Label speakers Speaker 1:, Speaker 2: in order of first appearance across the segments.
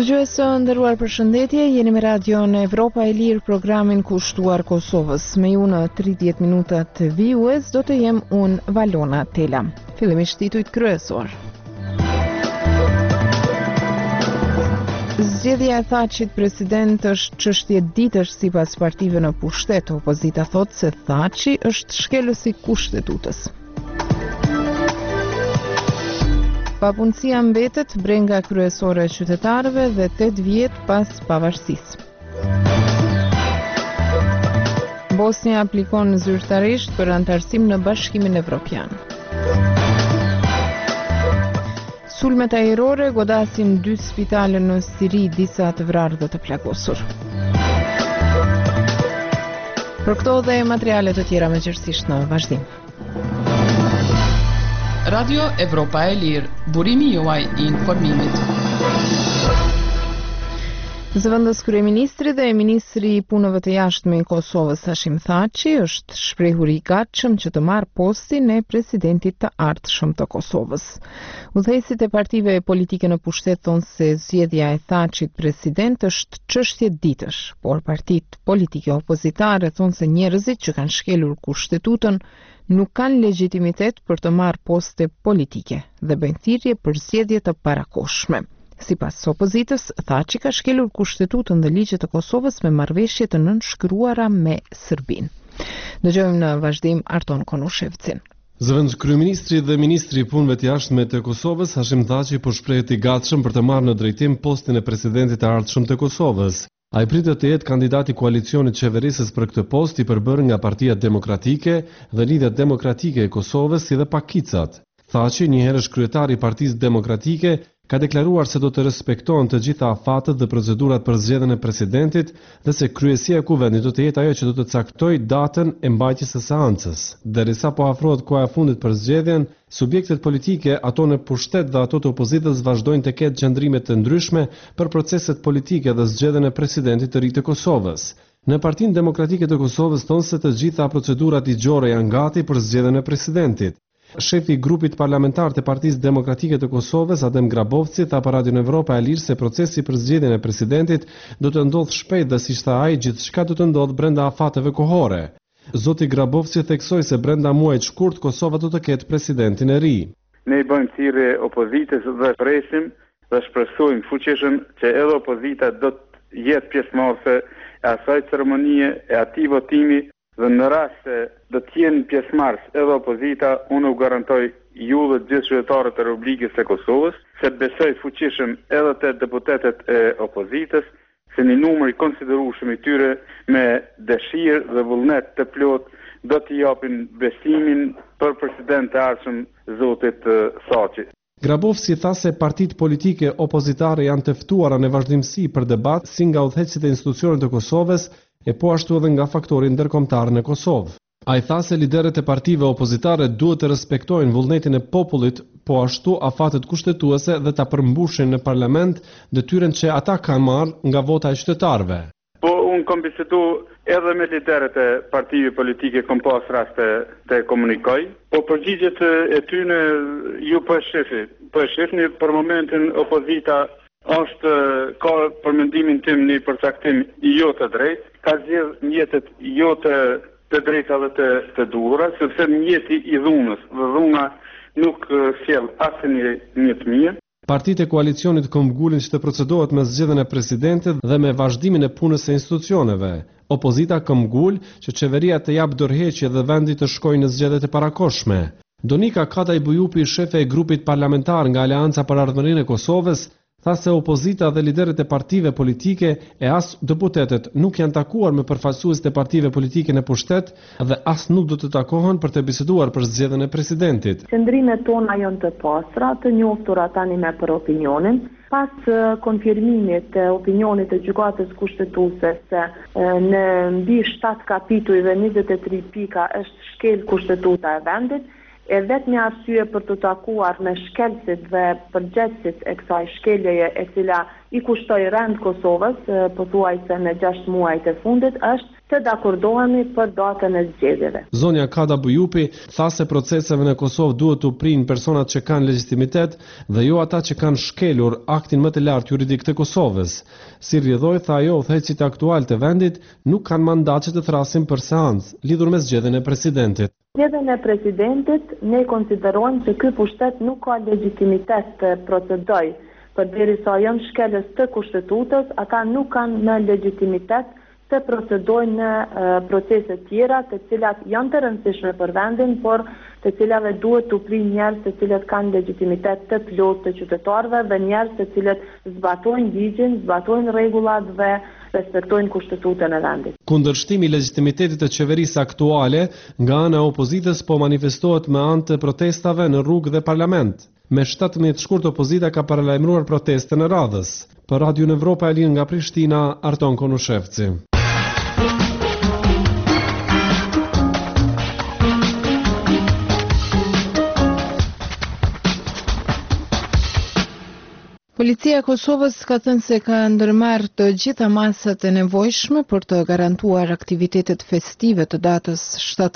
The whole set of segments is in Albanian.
Speaker 1: Dëgjues të nderuar, përshëndetje, jeni me radion Evropa e Lirë, programin kushtuar Kosovës. Me ju në 30 minutat vijues do të jem unë Valona Tela. Fillimisht titujt kryesor. Zgjedhja e Thaçit president është çështje ditësh sipas partive në pushtet. Opozita thotë se Thaçi është shkelës i kushtetutës. Papunësia mbetet brenga kryesore e qytetarëve dhe 8 vjet pas pavarësisë. Bosnia aplikon zyrtarisht për antarësim në Bashkimin Evropian. Sulmet ajrore godasin 2 spitale në Siri, disa të vrarë dhe të plagosur. Për këto dhe materiale të tjera me qërsisht në vazhdim.
Speaker 2: Radio Evropa e Lirë, burimi juaj i informimit.
Speaker 1: Zëvendës kryeministri dhe ministri i punëve të jashtme i Kosovës Hashim Thaçi është shprehur i gatshëm që të marrë postin e presidentit të ardhshëm të Kosovës. Udhëheqësit e partive politike në pushtet thonë se zgjedhja e Thaçit president është çështje ditësh, por partitë politike opozitare thonë se njerëzit që kanë shkelur kushtetutën nuk kanë legjitimitet për të marrë poste politike dhe bëjnë thirrje për zgjedhje të parakohshme. Sipas opozitës, Thaçi ka shkelur kushtetutën dhe ligjet e Kosovës me marrëveshje të nënshkruara me Serbinë. Dëgjojmë në vazhdim Arton Konushevcin.
Speaker 3: Zëvendës kryeministri dhe ministri i punëve të jashtme të Kosovës Hashim Thaçi po shprehet i gatshëm për të marrë në drejtim postin e presidentit të ardhshëm të Kosovës. Ai pritet të jetë kandidati i koalicionit qeverisës për këtë post i përbërë nga Partia Demokratike dhe Lidhja Demokratike e Kosovës si dhe Pakicat. Thaçi, një herësh kryetari i Partisë Demokratike, ka deklaruar se do të respektohen të gjitha afatët dhe procedurat për zgjedhjen e presidentit dhe se kryesia e kuvendit do të jetë ajo që do të caktojë datën e mbajtjes së seancës. Derisa po afrohet koha e fundit për zgjedhjen, subjektet politike, ato në pushtet dhe ato të opozitës vazhdojnë të ketë qëndrime të ndryshme për proceset politike dhe zgjedhjen e presidentit të ri të Kosovës. Në Partinë Demokratike të Kosovës thonë se të gjitha procedurat ligjore janë gati për zgjedhjen e presidentit. Shefi i grupit parlamentar të Partisë Demokratike të Kosovës, Adem Grabovci, tha për Radio Evropa e Lirë se procesi për zgjedhjen e presidentit do të ndodhë shpejt dhe siç tha ai, gjithçka do të ndodhë brenda afateve kohore. Zoti Grabovci theksoi se brenda muajit shkurt Kosova do të ketë presidentin e ri.
Speaker 4: Ne i bëjmë thirrje opozitës dhe presim dhe shpresojmë fuqishëm që edhe opozita do të jetë pjesëmarrëse e asaj ceremonie e atij votimi. Dhe në rast se do të jenë pjesëmarrës edhe opozita, unë u garantoj ju dhe gjithë qytetarët e Republikës së Kosovës se besoj fuqishëm edhe te deputetët e opozitës se një numër i konsiderueshëm i tyre me dëshirë dhe vullnet të plot do t'i japin besimin për president të ardhshëm zotit Thaçi.
Speaker 3: Grabovci tha se partitë politike opozitare janë të ftuara në vazhdimsi për debat si nga udhëheqësit e institucioneve të Kosovës e po ashtu edhe nga faktori ndërkombëtar në Kosovë. Ai tha se liderët e partive opozitare duhet të respektojnë vullnetin e popullit, po ashtu afatet kushtetuese dhe ta përmbushin në parlament detyrën që ata kanë marrë nga vota e qytetarëve.
Speaker 4: Po unë kam bisedu edhe me liderët e partive politike, kam pas raste të komunikoj, po përgjigjet e tyre ju po e shihni për momentin opozita është ka për mendimin tim një përcaktim jo të drejtë, ka zgjedh mjetet jo të drejta dhe të duhura, sepse mjeti i dhunës dhe dhuna nuk sjell asnjë të mirë.
Speaker 3: Partitë e koalicionit këmbgulin që të procedohet me zgjedhjen e presidentit dhe me vazhdimin e punës së institucioneve. Opozita këmbgul që qeveria të jap dorëheqje dhe vendi të shkojë në zgjedhjet e parakohshme. Donika Kataj Bujupi, shefe e grupit parlamentar nga Aleanca për Ardhmërinë e Kosovës, tha se opozita dhe liderët e partive politike e as deputetët nuk janë takuar me përfaqësuesit e partive politike në pushtet dhe as nuk do të takohen për të biseduar për zgjedhjen e presidentit.
Speaker 5: Qëndrimet tona janë të pastra, të njoftura tani me për opinionin. Pas konfirmimit të opinionit të gjykatës kushtetuese se në mbi 7 kapitujve 23 pika është shkel kushtetuta e vendit, e vetmi arsye për të takuar me shkelësit dhe përgjegjësit e kësaj shkeljeje e cila i kushtoi rend Kosovës, pothuajse në 6 muajt e fundit, është të dakordohemi për datën e zgjedhjeve.
Speaker 3: Zonja Kada Bujupi tha se proceseve në Kosovë duhet të prinë personat që kanë legjitimitet dhe jo ata që kanë shkelur aktin më të lartë juridik të Kosovës. Si rrjedhoi, tha ajo, udhëheqësit aktual të vendit nuk kanë mandat që të thrasin për seancë lidhur me zgjedhjen e presidentit.
Speaker 5: Zgjedhjen e presidentit ne konsiderojmë se ky pushtet nuk ka legjitimitet të procedojë, përderisa janë shkelës të kushtetutës, ata nuk kanë në legjitimitet të procedojnë në procese tjera të cilat janë të rëndësishme për vendin, por të cilave duhet të prinë njerëz të cilët kanë legjitimitet të plotë të qytetarëve dhe njerëz të cilët zbatojnë ligjin, zbatojnë rregullat dhe respektojnë kushtetutën e vendit.
Speaker 3: Kundërshtimi i legjitimitetit të qeverisë aktuale nga ana e opozitës po manifestohet me anë të protestave në rrugë dhe parlament. Me 17 shkurt opozita ka paralajmëruar protestën e radhës. Për Radio Evropa e linë nga Prishtina, Arton Konushevci.
Speaker 1: Policia e Kosovës ka thënë se ka ndërmarrë të gjitha masat e nevojshme për të garantuar aktivitetet festive të datës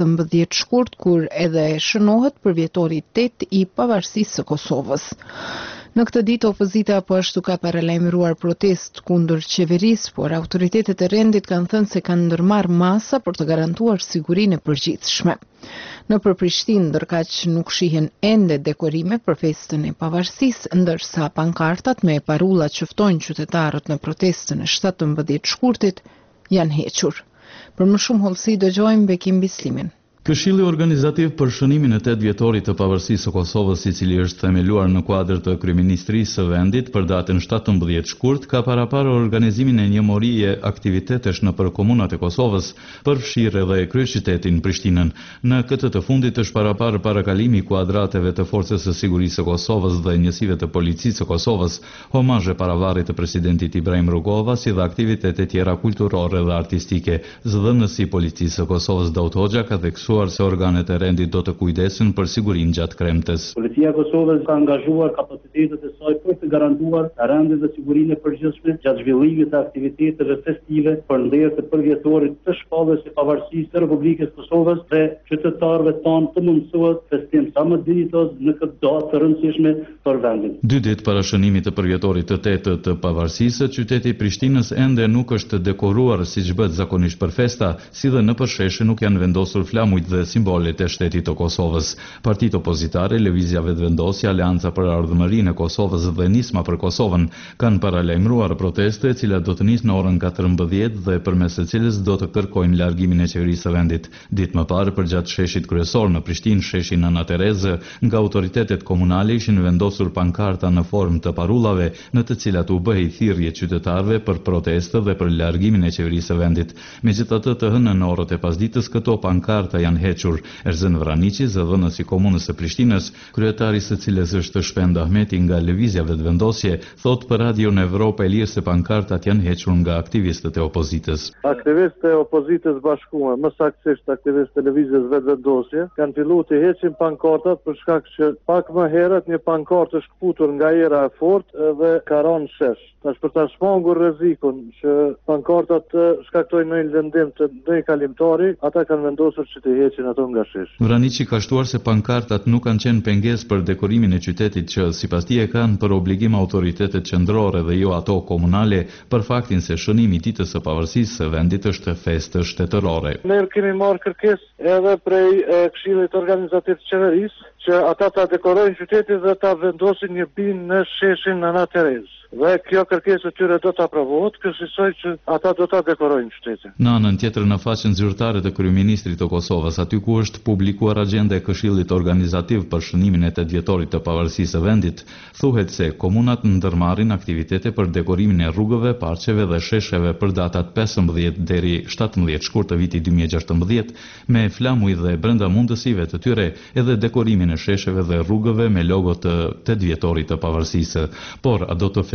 Speaker 1: 17 shkurt, kur edhe shënohet përvjetori 8 i pavarësisë së Kosovës. Në këtë ditë opozita po ashtu ka paralajmëruar protest kundër qeverisë, por autoritetet e rendit kanë thënë se kanë ndërmarrë masa për të garantuar sigurinë e përgjithshme. Nëpër Prishtinë, ndërkaq nuk shihen ende dekorime për festën e pavarësisë, ndërsa pankartat me parulla që ftojnë qytetarët në protestën e 17 shkurtit janë hequr. Për më shumë hollësi dëgjojmë Bekim Bislimin.
Speaker 6: Këshilli Organizativ për shënimin e 8 vjetorit të pavarësisë së Kosovës, i cili është themeluar në kuadër të kryeministrisë së vendit për datën 17 shkurt, ka paraparë organizimin e një morie aktivitetesh nëpër komunat e Kosovës, përfshirë edhe kryeqytetin Prishtinën. Në këtë të fundit është paraparë parakalimi i kuadrateve të Forcës së Sigurisë së Kosovës dhe njësive të Policisë së Kosovës, homazhe paravarrit të presidentit Ibrahim Rugova, si dhe aktivitete tjera kulturore dhe artistike. Zëdhënësi i Policisë së Kosovës Daut Hoxha ka theksuar se organet e rendit do të kujdesin për sigurinë gjatë kremtes.
Speaker 7: Policia e Kosovës ka angazhuar kapacitetet e saj për të garantuar rendin dhe sigurinë e përgjithshme gjatë zhvillimit të aktiviteteve festive për ndër të përvjetorit të shpalljes së pavarësisë së Republikës Kosovës dhe qytetarëve tanë të mundësohet festim sa më dinjitos në këtë datë të rëndësishme për vendin. 2 ditë para shënimit të përvjetorit të 8 të pavarësisë, qyteti i Prishtinës ende nuk është dekoruar siç bëhet zakonisht për festa, si dhe nëpër sheshe nuk janë vendosur flamujt dhe simbolet e shtetit të Kosovës. Partitë opozitare, Lëvizja Vetëvendosja, Aleanca për Ardhmërinë e Kosovës dhe Nisma për Kosovën kanë paralajmëruar proteste, e cila do të nisë në orën 14 dhe përmes së cilës do të kërkojnë largimin e qeverisë së vendit. Ditë më parë, përgjatë sheshit kryesor në Prishtinë, sheshin Ana Terezë, nga autoritetet komunale ishin vendosur pankarta në formë të parullave, në të cilat u bëhej thirrje qytetarëve për protestë dhe për largimin e qeverisë së vendit. Megjithatë, të hënën në orët e pasdites këto pankarta janë hequr. Erzen Vraniqi, zëdhënësi i komunës së Prishtinës, kryetari së cilës është Shpend Ahmeti nga Lëvizja Vetëvendosje, thot për Radio Evropa e Lirë se pankartat janë hequr nga aktivistët e opozitës.
Speaker 8: Aktivistët e opozitës bashkuar, më saktësisht aktivistët e Lëvizjes Vetëvendosje, kanë filluar të heqin pankartat për shkak që pak më herët një pankartë është kputur nga era e fortë dhe ka rënë shesh. Tash për ta shmangur rrezikun që pankartat të shkaktojnë ndonjë lëndim të ndonjë kalimtari, ata kanë vendosur që të heqin ato nga shesh.
Speaker 6: Vraniqi ka shtuar se pankartat nuk kanë qenë pengesë për dekorimin e qytetit që sipas tij kanë për obligim autoritetet qendrore dhe jo ato komunale, për faktin se shënimi i ditës së pavarësisë së vendit është festë shtetërore.
Speaker 8: Ne kemi marrë kërkesë edhe prej Këshillit Organizativ të Qeverisë që ata ta dekorojnë qytetin dhe ta vendosin një binë në sheshin Ana Terezë. Dhe kjo kërkesë e tyre do të aprovohet, këshillsoj që ata do ta dekorojnë qytetin.
Speaker 6: Në anën tjetër, në faqen zyrtare të kryeministrit të Kosovës, aty ku është publikuar agjenda e Këshillit Organizativ për shënimin e 8 vjetorit të pavarësisë së vendit, thuhet se komunat ndërmarrin aktivitete për dekorimin e rrugëve, parqeve dhe shesheve për datat 15 deri 17 shkurt të vitit 2016, me flamuj dhe brenda mundësive të tyre edhe dekorimin e shesheve dhe rrugëve me logo të 8 vjetorit të pavarësisë. Por a do të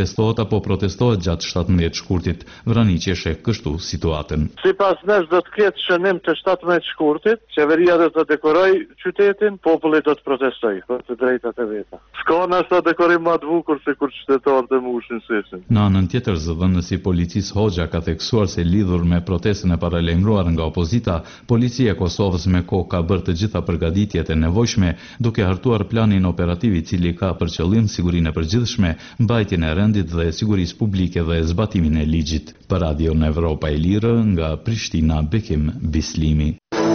Speaker 6: manifestohet apo protestohet gjatë 17 shkurtit. Vraniqi e sheh kështu situatën.
Speaker 8: Sipas nesh do të ketë shënim të 17 shkurtit, qeveria do të dekoroj qytetin, populli do të protestojë për të drejtat e veta. S'ka ashtu dekorim më të bukur se kur qytetarët e mushin seshin.
Speaker 6: Në anën tjetër, zëdhënësi policisë Hoxha ka theksuar se lidhur me protestën e paralajmëruar nga opozita, policia e Kosovës me kohë ka bërë të gjitha përgatitjet e nevojshme, duke hartuar planin operativ i cili ka për qëllim sigurinë e përgjithshme, mbajtjen e rendit dhe sigurisë publike dhe zbatimin e ligjit. Për Radio në Evropa e Lirë, nga Prishtina, Bekim Bislimi.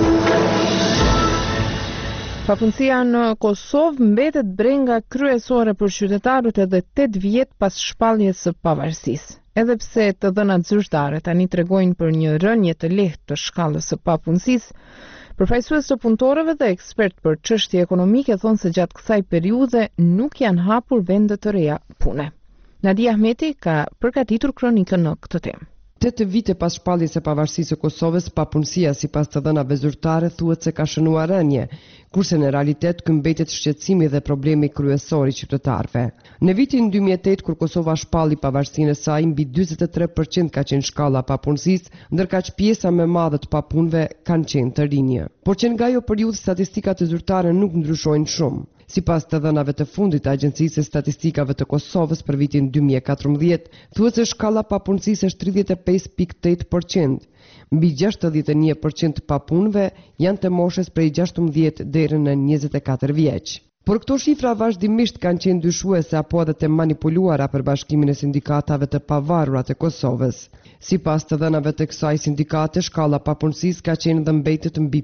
Speaker 1: Papunësia në Kosovë mbetet brenga kryesore për qytetarët edhe 8 vjet pas shpalljes së pavarësisë. Edhe pse të dhënat zyrtare tani tregojnë për një rënje të lehtë të shkallës së papunësisë, përfaqësues të punëtorëve dhe ekspert për çështje ekonomike thonë se gjatë kësaj periudhe nuk janë hapur vende të reja pune. Nadia Ahmeti ka përgatitur kronikën në këtë temë.
Speaker 9: 8 vite pas shpalljes së pavarësisë së Kosovës, papunësia sipas të dhënave zyrtare thuhet se ka shënuar rënje, kurse në realitet ky mbetet shqetësimi dhe problemi kryesor i qytetarëve. Në vitin 2008, kur Kosova shpalli pavarësinë e saj, mbi 43% ka qenë shkalla papunësisë, ndërkaq pjesa më e madhe të papunëve kanë qenë të rinj. Por që nga ajo periudhë statistikat e zyrtare nuk ndryshojnë shumë. Sipas të dhënave të fundit të Agjencisë së Statistikave të Kosovës për vitin 2014, thuhet se shkalla papunësisë është 35.8%. Mbi 61% të papunëve janë të moshës prej 16 deri në 24 vjeç. Por këto shifra vazhdimisht kanë qenë dyshuese apo edhe të manipuluara për Bashkimin e Sindikatave të Pavarura të Kosovës. Sipas të dhënave të kësaj sindikate, shkalla papunësisë ka qenë dhe mbetet mbi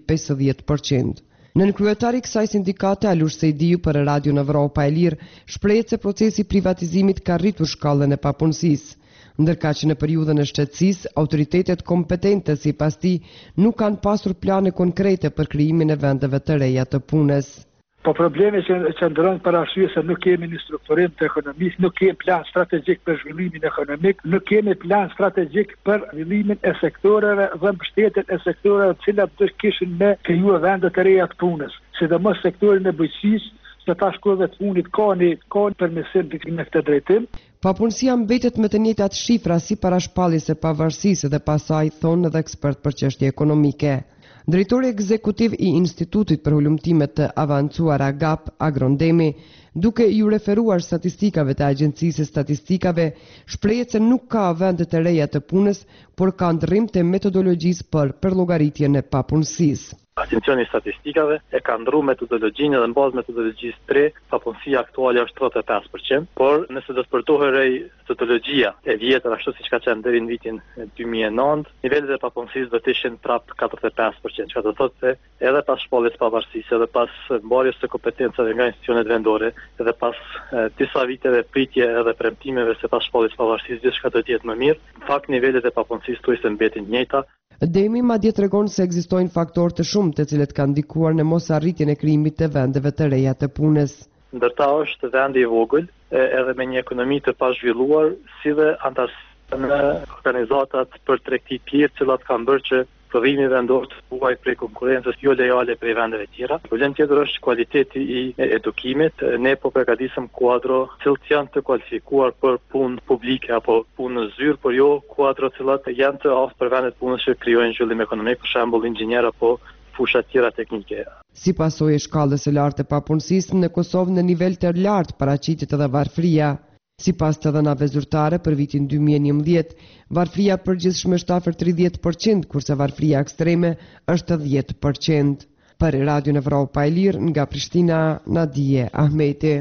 Speaker 9: 50%. Nën kryetari i kësaj sindikate, Alush Sejdiu, për Radio në Evropa e Lirë, shprehet se procesi i privatizimit ka rritur shkallën e papunësisë, ndërkaq që në periudhën e shtetësisë, autoritetet kompetente sipas tij nuk kanë pasur plane konkrete për krijimin e vendeve të reja të punës.
Speaker 10: Po problemi që ndron për arsye se nuk kemi një strukturim të ekonomisë, nuk kemi plan strategjik për zhvillimin ekonomik, nuk kemi plan strategjik për zhvillimin e sektoreve dhe mbështetjen e sektoreve të cilat do të kishin me krijuar vende të reja të punës, sidomos sektorin e bujqësisë, se tash kurve të punit ka përmirësim në këtë drejtim.
Speaker 9: Papunësia mbetet me të njëjtat shifra si para shpalljes së pavarësisë dhe pasaj, thonë edhe ekspert për çështje ekonomike. Drejtori ekzekutiv i Institutit për Hulumtime të Avancuara GAP, Agrondemi, duke ju referuar statistikave të Agjencisë së Statistikave, shprehet se nuk ka vende të reja të punës, por ka ndrrim të metodologjisë për llogaritjen e papunësisë.
Speaker 11: Agencioni i statistikave e ka ndrruar metodologjinë dhe në bazë metodologjisë 3, papunësia aktuale është 35%, por nëse do të përdorej metodologjia e vjetër ashtu siç ka qenë deri në vitin 2009, nivelet e papunësisë do të ishin prap 45%, që do të thotë se edhe pas shpalljes së pavarësisë, edhe pas mbarjes së kompetencave nga institucionet vendore, edhe pas disa viteve pritje edhe premtimeve se pas shpalljes së pavarësisë gjithçka do të jetë më mirë, në fakt nivelet e papunësisë tuaj mbetin të njëjta.
Speaker 9: Demi madje tregon se ekzistojnë faktorë të shumtë të cilët kanë ndikuar në mosarritjen e krijimit të vendeve të reja të punës.
Speaker 11: Ndërta është vendi i vogël, edhe me një ekonomi të pazhvilluar, si dhe antarësia në organizatat për tregti të tjerë, të cilat kanë bërë që prodhimi vendor të huaj prej konkurrencës jo lojale prej vendeve tjera. Problem tjetër është kualiteti i edukimit. Ne po përgatisim kuadro cilët janë të kualifikuar për punë publike apo punë në zyrë, por jo kuadro cilat janë të aftë për vendet punës që krijojnë zhvillim ekonomik, për shembull inxhinier apo fusha tjera teknike.
Speaker 9: Si pasojë e shkallës së lartë të papunësisë në Kosovë në nivel të lartë paraqitet edhe varfëria. Sipas të dhënave zyrtare për vitin 2011, varfëria përgjithshme është afër 30%, kurse varfëria ekstreme është 10%. Për Radio në Evropa e Lirë, nga Prishtina, Nadia Ahmeti.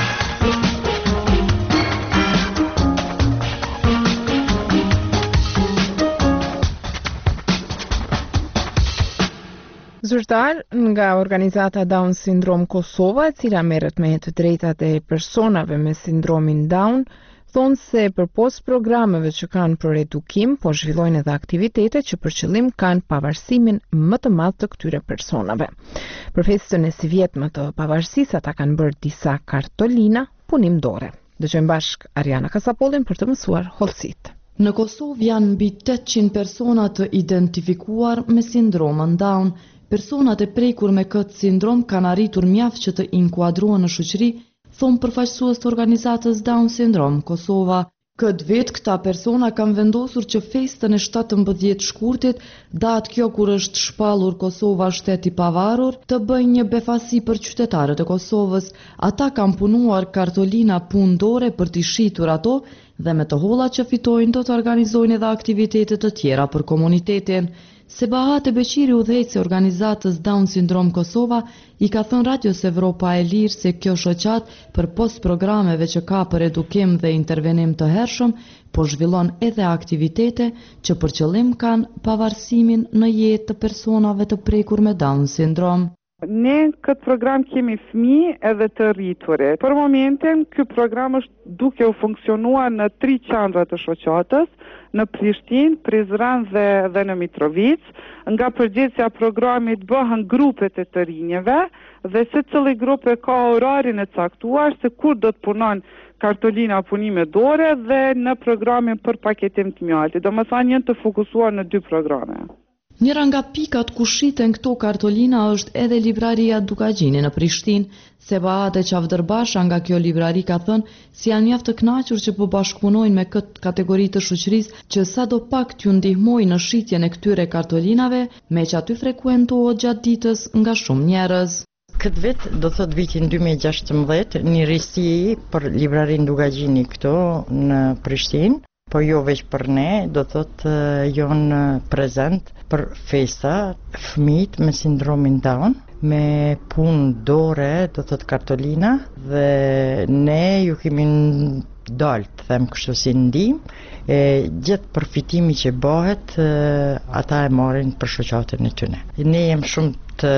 Speaker 1: Zyrtar nga organizata Down Syndrome Kosova, e cila merret me të drejtat e personave me sindromin Down, thonë se përpos programeve që kanë për edukim, po zhvillojnë edhe aktivitete që për qëllim kanë pavarësimin më të madh të këtyre personave. Për festën e si vjetme të pavarësisë, ata kanë bërë disa kartolina punimdore. Dëgjojmë bashk Ariana Kasapollin për të mësuar hollësitë.
Speaker 12: Në Kosovë janë mbi 800 persona të identifikuar me sindromën Down. Personat e prekur me këtë sindrom kanë arritur mjaft që të inkuadrohen në shoqëri thonë përfaqësues të organizatës Down Syndrome Kosova. Këtë vit, këta persona kanë vendosur që festën e 17 shkurtit, datë kjo kur është shpallur Kosova shteti pavarur, të bëjnë një befasi për qytetarët e Kosovës. Ata kanë punuar kartolina punë dore për t'i shitur ato dhe me të hollat që fitojnë do të organizojnë edhe aktivitete të tjera për komunitetin. Sebahat e Beqiri, udhëheqësi i organizatës Down Syndrome Kosova, i ka thënë Radios Evropa e Lirë se kjo shoqat për post programeve që ka për edukim dhe intervenim të hershëm, po zhvillon edhe aktivitete që për qëllim kanë pavarësimin në jetë të personave të prekur me Down Syndrome.
Speaker 13: Ne këtë program kemi fëmijë edhe të rriturit. Për momentin, ky program është duke u funksionuar në 3 qendra të shoqatës, në Prishtinë, Prizren dhe në Mitrovic. Nga përgjegjësia e programit bëhen grupet e të rinjeve dhe secili grup ka orarin e caktuar se kur do të punon kartolina punime dore dhe në programin për paketim të mjaltit. Domethënë janë të fokusuar në 2 programe.
Speaker 12: Njëra nga pikat ku shiten këto kartolina është edhe libraria Dukagjini në Prishtinë. Sebahat e Qavdërbasha nga kjo librari ka thënë si janë mjaft të kënaqur që po bashkëpunojnë me këtë kategori të shoqërisë që sadopak t'ju ndihmojnë në shitjen e këtyre kartolinave, me që aty frekuentohet gjatë ditës nga shumë njerëz.
Speaker 14: Këtë vit, do thot vitin 2016, një risi për librarin Dukagjini këto në Prishtinë, po jo veç për ne, do thot jonë prezent për festa fëmijët me sindromin Down, me punë dore, do thot kartolina, dhe ne ju kemi dalë, them kështu si ndihmë, gjithë përfitimi që bëhet, ata e marrin për shoqatën e tyre. Ne jemi shumë të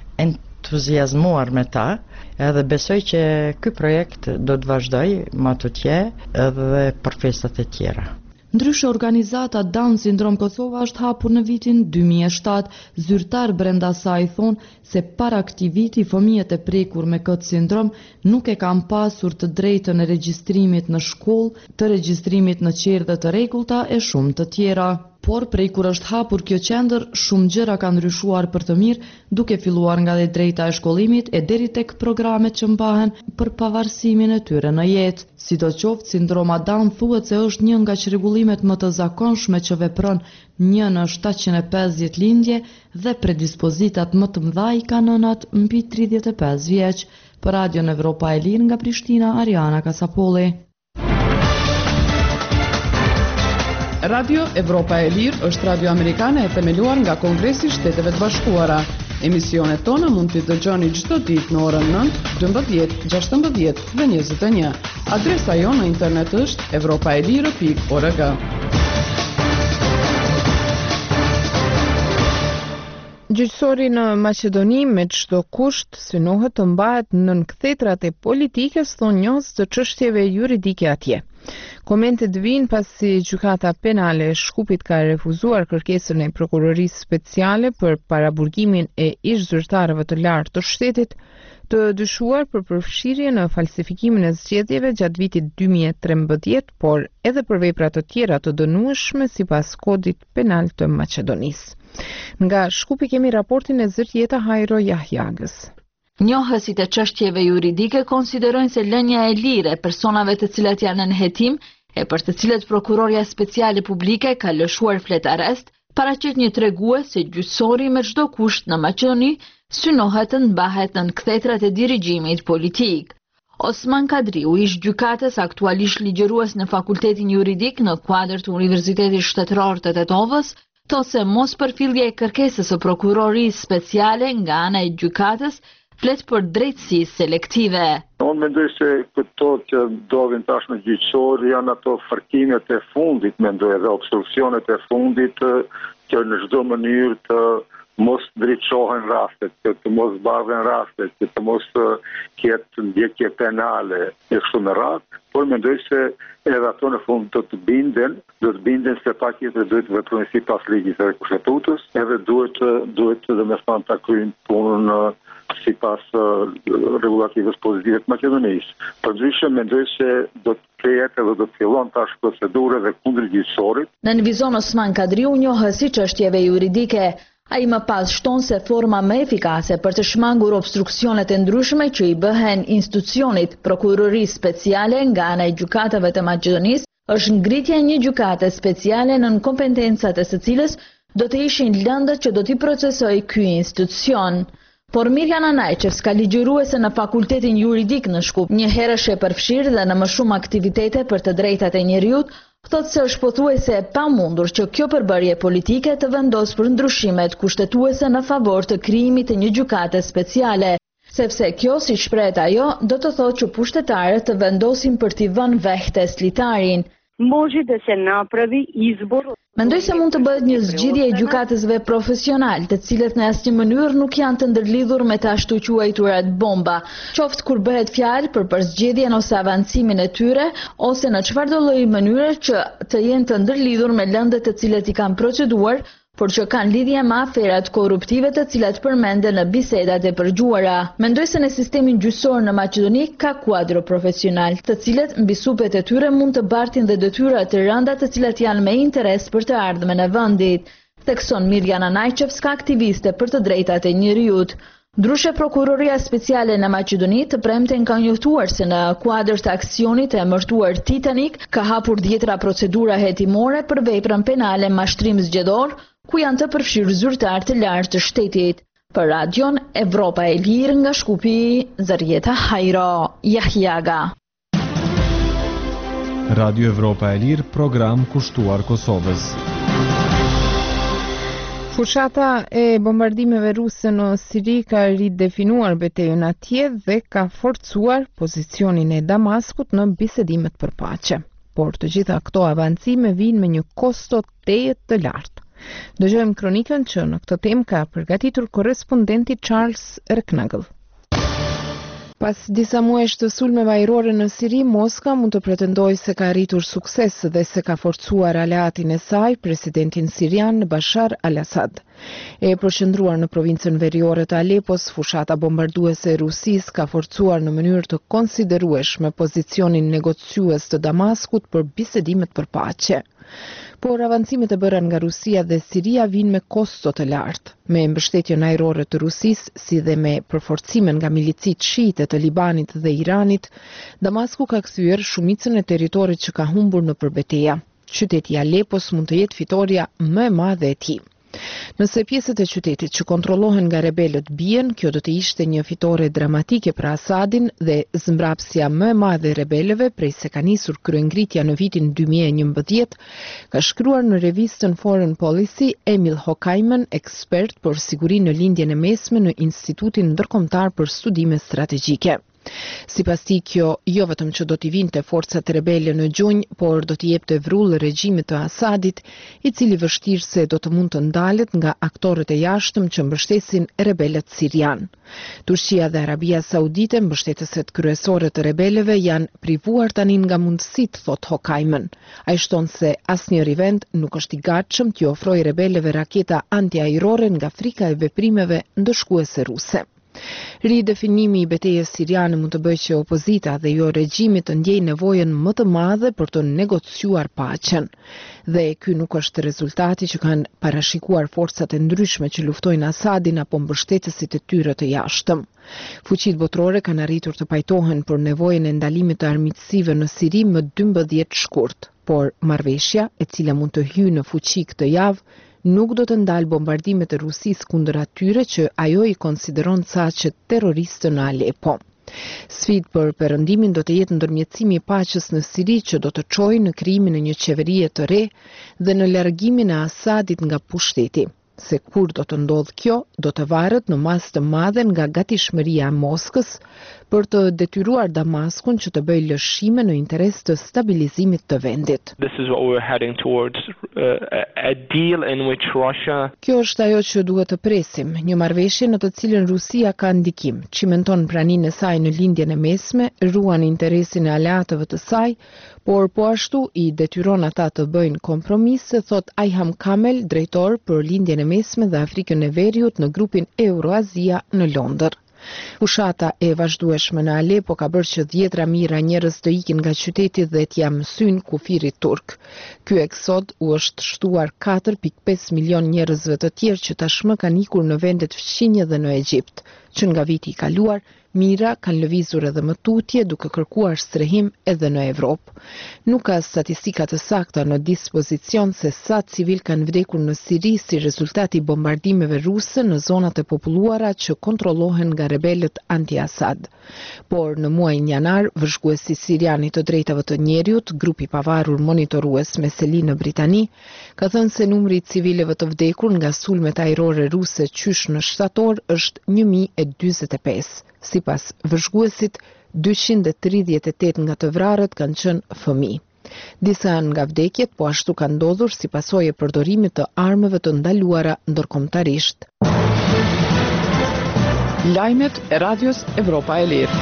Speaker 14: entuziazmuar me ta, edhe besoj që ky projekt do të vazhdoj më tutje edhe për festat e tjera.
Speaker 12: Ndryshe, organizata Down Syndrome Kosova është hapur në vitin 2007. Zyrtar brenda saj thonë se para këtij viti fëmijët e prekur me këtë sindrom nuk e kanë pasur të drejtën e regjistrimit në shkollë, të regjistrimit në qerdhe të rregullta e shumë të tjera. Por prej kur është hapur kjo qendër, shumë gjëra kanë ndryshuar për të mirë, duke filluar nga dhe drejta e shkollimit e deri tek programet që mbahen për pavarësimin e tyre në jetë. Sidoqoftë, sindroma Down thuhet se është një nga çrregullimet më të zakonshme që vepron 1 në 750 lindje dhe predispozitat më të mëdha i kanë nënat mbi 35 vjeç. Për Radion Evropa e Lirë nga Prishtina, Ariana Kasapolli.
Speaker 2: Radio Evropa e Lirë është radio amerikane e themeluar nga Kongresi i Shteteve të Bashkuara. Emisionet tona mund t'i dëgjoni çdo ditë në orën 9, 12, 16 dhe 21. Adresa jonë në internet është europaelire.org.
Speaker 1: Gjyqësori në Maqedoni me çdo kusht synohet të mbahet nën kthetrat e politikës, thonë njohës të çështjeve juridike atje. Komentet vijnë pasi gjykata penale e Shkupit ka refuzuar kërkesën e prokurorisë speciale për paraburgimin e ish-zyrtarëve të lartë të shtetit të dyshuar për përfshirje në falsifikimin e zgjedhjeve gjatë vitit 2013, por edhe për vepra të tjera të dënueshme sipas kodit penal të Maqedonisë. Nga Shkupi kemi raportin e Zyrjeta Hajro Jahjagës.
Speaker 15: Njohësit e çështjeve juridike konsiderojnë se lënia e lirë e personave të cilat janë në hetim e për të cilët prokuroria speciale publike ka lëshuar flet arrest, paraqet një tregues se gjyqësori me çdo kusht në Maqedoni synohet të mbahet në kthetrat e dirigjimit politik. Osman Kadriu, ish gjykatës aktualisht ligjërues në Fakultetin Juridik në kuadër të Universitetit Shtetëror të Tetovës, thotë se mos përfillja e kërkesës së prokurorisë speciale nga ana e gjykatës flet për drejtësi selektive.
Speaker 16: Unë mendoj se këto që ndodhin tashmë gjyqësor janë ato fërkimet e fundit, mendoj edhe obstruksionet e fundit që në çdo mënyrë të mos ndriçohen rastet, që të mos bardhen rastet, që të mos ketë ndjekje penale e kështu me radhë, por mendoj se edhe ato në fund do të binden se pakjetër duhet të veprojnë sipas ligjit të kushtetutës, edhe duhet domethënë ta kryejnë punën sipas rregullativës pozitive të Maqedonisë. Përndryshe mendoj se do të krijet edhe do të fillon tash procedurë dhe kundër gjyqësorit.
Speaker 15: Në Nvizon Osman Kadriu, njohësi çështjeve juridike, Ai më pas shton se forma më efikase për të shmangur obstruksionet e ndryshme që i bëhen institucionit prokurorisë speciale nga ana e gjykatave të Maqedonisë është ngritja e një gjykate speciale nën kompetencat e së cilës do të ishin lëndët që do t'i procesojë ky institucion. Por Mirjana Najqevs ka ligjëruese në fakultetin juridik në Shkup, një herësh e përfshirë dhe në më shumë aktivitete për të drejtat e njeriut, thotë se është pothuajse e pamundur që kjo përbërje politike të vendosë për ndryshimet kushtetuese në favor të krijimit të një gjykate speciale, sepse kjo, si shprehet ajo, do të thotë që pushtetarët të vendosin për t'i vënë vehtes litarin. Mendoj se mund të bëhet një zgjidhje e gjykatësve profesional, të cilët në asnjë mënyrë nuk janë të ndërlidhur me të ashtu quajturat bomba, qoftë kur bëhet fjalë për zgjedhjen ose avancimin e tyre, ose në çfarëdo lloj mënyre që të jenë të ndërlidhur me lëndët të cilët i kanë proceduar, por që kanë lidhje me aferat korruptive të cilat përmenden në bisedat e përgjuara. Mendoj se në sistemin gjyqësor në Maqedoni ka kuadro profesional, të cilët mbi supet e tyre mund të bartin dhe detyra të rënda të cilat janë me interes për të ardhmen e vendit, thekson Mirjana Najqevs, aktiviste për të drejtat e njeriut. Ndryshe, prokuroria speciale në Maqedoni të premten ka njoftuar se në kuadër të aksionit e emërtuar Titanic ka hapur 10 procedura hetimore për veprën penale mashtrim zgjedhor, ku janë të përfshirë zyrtar të lartë të shtetit. Për Radion Evropa e Lirë nga Shkupi, Zarieta Hajro, Jahjaga.
Speaker 17: Radio Evropa e Lirë, program kushtuar Kosovës.
Speaker 1: Fushata e bombardimeve ruse në Siri ka ridefinuar betejën atje dhe ka forcuar pozicionin e Damaskut në bisedimet për paqe. Por të gjitha këto avancime vijnë me një kosto tejet të lartë. Dëgjojmë kronikën që në këtë temë ka përgatitur korrespondenti Charles Rknagël. Pas disa muajsh të sulmeve ajrore në Siri, Moska mund të pretendojë se ka arritur sukses dhe se ka forcuar aleatin e saj, presidentin sirian Bashar al-Assad. E përqendruar në provincën veriore të Alepos, fushata bombarduese e Rusisë ka forcuar në mënyrë të konsiderueshme pozicionin negociues të Damaskut për bisedimet për paqe. Por avancimet e bëra nga Rusia dhe Siria vijnë me kosto të lartë. Me mbështetjen ajrore të Rusisë, si dhe me përforcimen nga milicit shiite të Libanit dhe Iranit, Damasku ka kthyer shumicën e territorit që ka humbur nëpër betejë. Qyteti i Alepos mund të jetë fitoria më e madhe e tij. Nëse pjesët e qytetit që kontrollohen nga rebelët bien, kjo do të ishte një fitore dramatike për Asadin dhe zmbrapsja më e madhe e rebelëve prej se ka nisur kryengritja në vitin 2011, ka shkruar në revistën Foreign Policy Emil Hokajmen, ekspert për sigurinë në lindjen e mesme në Institutin Ndërkombëtar për Studime Strategjike. Sipas tij, kjo jo vetëm që do t'i vinte forcat rebele në gjunjë, por do t'i jepte vrull regjimit të Asadit, i cili vështirëse do të mund të ndalet nga aktorët e jashtëm që mbështesin rebelët sirian. Turqia dhe Arabia Saudite, mbështetëset kryesore të rebelëve, janë privuar tani nga mundësitë, thot Hokajmen. Ai shton se asnjëri vend nuk është i gatshëm t'i ofrojë rebelëve raketa antiajrore nga frika e veprimeve ndëshkuese ruse. Ridefinimi i betejës siriane mund të bëjë që opozita dhe jo regjimi të ndjejë nevojën më të madhe për të negociuar paqen. Dhe ky nuk është rezultati që kanë parashikuar forcat e ndryshme që luftojnë Asadin apo mbështetësit e tyre të jashtëm. Fuqitë botërore kanë arritur të pajtohen për nevojën e ndalimit të armiqësive në Siri më 12 shkurt, por marrëveshja, e cila mund të hyjë në fuqi këtë javë, nuk do të ndalë bombardimet e Rusisë kundër atyre që ajo i konsideron saqet terroristë në Alepo. Sfidë për perëndimin do të jetë ndërmjetësimi i paqes në Siri që do të çojë në krijimin e një qeverie të re dhe në largimin e Asadit nga pushteti. Se kur do të ndodhë kjo, do të varet në masë të madhe nga gatishmëria e Moskës për të detyruar Damaskun që të bëjë lëshime në interes të stabilizimit të vendit.
Speaker 18: This is what we're heading towards, a deal in which Russia...
Speaker 1: Kjo është ajo që duhet të presim, një marrëveshje në të cilën Rusia ka ndikim, çimenton praninë e saj në lindjen e mesme, ruan interesin e aleatëve të saj, por po ashtu i detyron ata të bëjnë kompromise, thot Ayham Kamel, drejtor për lindjen e mesme dhe Afrikën e Veriut në grupin Euroazia në Londër. Fushata e vazhdueshme në Alepo ka bërë që dhjetra mijëra njerëz të ikin nga qyteti dhe t'ia mësyn kufirit turk. Ky eksod u është shtuar 4.5 milion njerëzve të tjerë që tashmë kanë ikur në vendet fqinje dhe në Egjipt, që nga viti i kaluar mijëra kanë lëvizur edhe më tutje duke kërkuar strehim edhe në Evropë. Nuk ka statistika të sakta në dispozicion se sa civil kanë vdekur në Siri si rezultat i bombardimeve ruse në zonat e populluara që kontrollohen nga rebelët anti-Assad. Por në muajin janar, vëzhguesi siriani të drejtave të njerëzit, grupi pavarur monitorues me seli në Britani, ka thënë se numri i civileve të vdekur nga sulmet ajrore ruse qysh në shtator është 1045. Sipas vëzhguesit, 238 nga të vrarët kanë qenë fëmijë. Disa nga vdekjet po ashtu kanë ndodhur si pasojë e përdorimit të armëve të ndaluara ndërkombëtarisht.
Speaker 2: Lajmet e Radios Evropa e Lirë.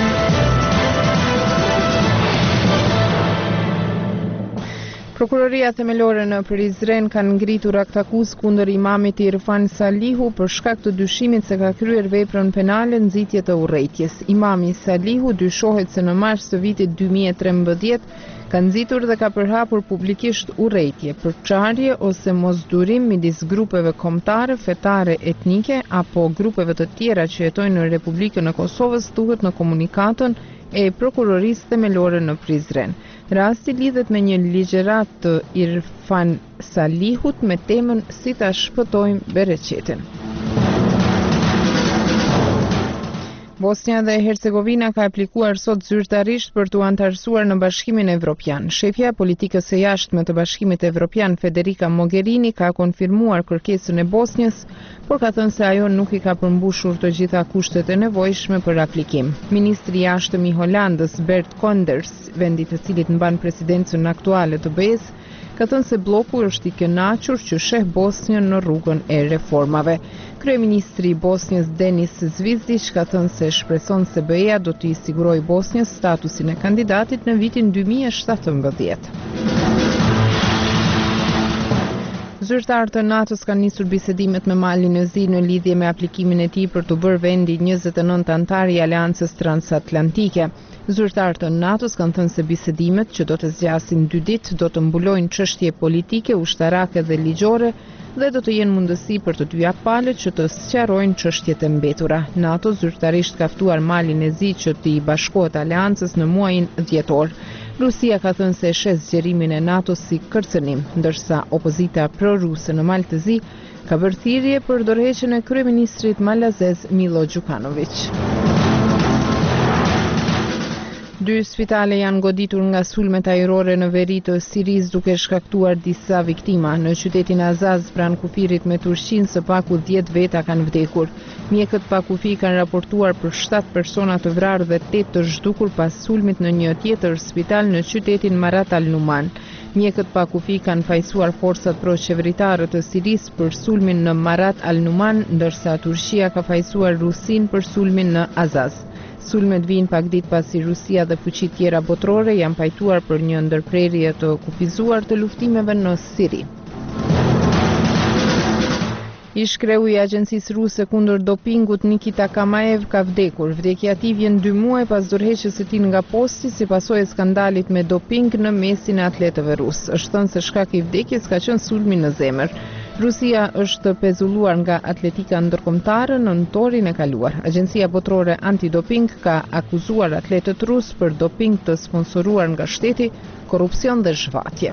Speaker 1: Prokuroria themelore në Prizren kanë ngritur aktakuz kundër imamit Irfan Salihu për shkak të dyshimit se ka kryer veprën penale nxitje të urrëties. Imami Salihu dyshohet se në mars të vitit 2013 ka nxitur dhe ka përhapur publikisht urrëtie, përçarje ose mosdurim midis grupeve kombëtare, fetare, etnike apo grupeve të tjera që jetojnë në Republikën e Kosovës, thuhet në komunikatën e prokurorisë themelore në Prizren. Rasti lidhet me një ligjërat të Irfan Salihut me temën si ta shpëtojmë Bereqetin. Bosnia dhe Hercegovina ka aplikuar sot zyrtarisht për t'u antarësuar në Bashkimin Evropian. Shefja politikës së jashtme të Bashkimit Evropian, Federica Mogherini, ka konfirmuar kërkesën e Bosnjës, por ka thënë se ajo nuk i ka përmbushur të gjitha kushtet e nevojshme për aplikim. Ministri i jashtëm i Holandës, Bert Koenders, vendi të cilit mban presidencën aktuale të BE-s, ka thënë se bloku është i kënaqur që sheh Bosnjën në rrugën e reformave. Kryeministri i Bosnjës Denis Zvizdić ka thënë se shpreson se BE-ja do t'i sigurojë Bosnjës statusin e kandidatit në vitin 2017. Zyrtarët e NATO-s kanë nisur bisedimet me Malin e Zi në lidhje me aplikimin e tij për të bërë vendi 29 antar i Aleancës Transatlantike. Zyrtarët e NATO-s kanë thënë se bisedimet, që do të zgjasin 2 ditë, do të mbulojnë çështje politike, ushtarake dhe ligjore dhe do të jenë mundësi për të dyja palët që të sqarojnë çështjet e mbetura. NATO zyrtarisht ka ftuar Malin e Zi që t'i bashkohet Aleancës në muajin dhjetor. Rusia ka thënë se shes zgjerimin e NATO-s si kërcënim, ndërsa opozita pro-ruse në Mal të Zi ka bërë thirrje për dorëheqjen e kryeministrit malazez Milo Đukanović. 2 spitale janë goditur nga sulmet ajrore në veri të Siris duke shkaktuar disa viktima. Në qytetin Azaz, pranë kufirit me Turqinë, së paku 10 veta kanë vdekur. Mjekët pa kufi kanë raportuar për 7 persona të vrarë dhe 8 të zhdukur pas sulmit në një tjetër spital në qytetin Marat al-Numan. Mjekët pa kufi kanë fajsuar forcat pro-qeveritare të Siris për sulmin në Marat al-Numan, ndërsa Turqia ka fajsuar Rusin për sulmin në Azaz. Sulmet vijnë pak ditë pasi Rusia dhe fuqit tjera botërore janë pajtuar për një ndërprerje të kufizuar të luftimeve në Siri. Ish-kreu i agjencisë ruse kundër dopingut Nikita Kamaev ka vdekur. Vdekja e tij vjen 2 muaj pas dorëheqjes së tij nga posti si pasojë e skandalit me doping në mesin e atletëve rus. Është thënë se shkaki i vdekjes ka qenë sulmi në zemër. Rusia është pezulluar nga atletika ndërkombëtare në nëntorin e kaluar. Agjencia Botërore Antidoping ka akuzuar atletët rus për doping të sponsoruar nga shteti, korrupsion dhe zhvatje.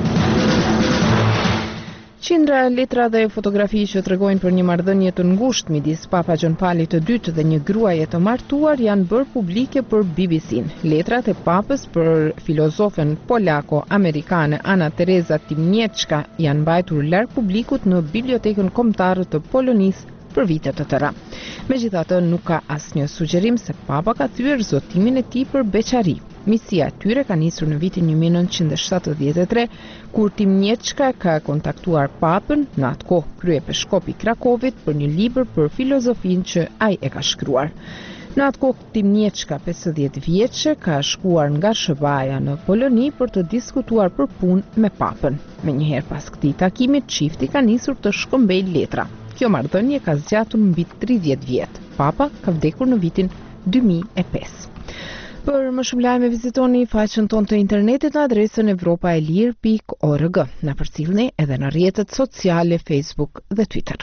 Speaker 1: Qindra letra dhe fotografi që tregojnë për një marrëdhënie të ngushtë midis Papa John Paulit II dhe një gruaje të martuar janë bërë publike për BBC-n. Letrat e Papës për filozofen polako-amerikane Anna Teresa Timnieczka janë mbajtur larg publikut në Bibliotekën Kombëtare të Polonisë për vite të tëra. Megjithatë, nuk ka asnjë sugjerim se Papa ka thyer zotimin e tij për beqari. Misia e tyre ka nisur në vitin 1973, kur Timnieczka ka kontaktuar Papën, në atë kohë kryepeshkop i Krakovit, për një libër për filozofinë që ai e ka shkruar. Në atë kohë Timnieczka, 50 vjeçe, ka shkuar nga SBA-ja në Poloni për të diskutuar për punë me Papën. Menjëherë pas këtij takimi, çifti ka nisur të shkëmbejë letra. Kjo marrëdhënie ka zgjatur mbi 30 vjet. Papa ka vdekur në vitin 2005. Për më shumë lajme vizitoni faqen tonë të internetit në adresën evropaelir.org. Na përcjellni edhe në rrjetet sociale Facebook dhe Twitter.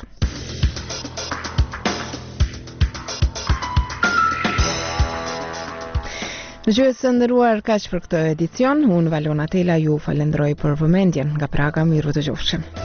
Speaker 1: Dëgjues të nderuar, kaq për këtë edicion. Unë Valona Tela ju falenderoj për vëmendjen. Nga Praga, miru dëgjofshim.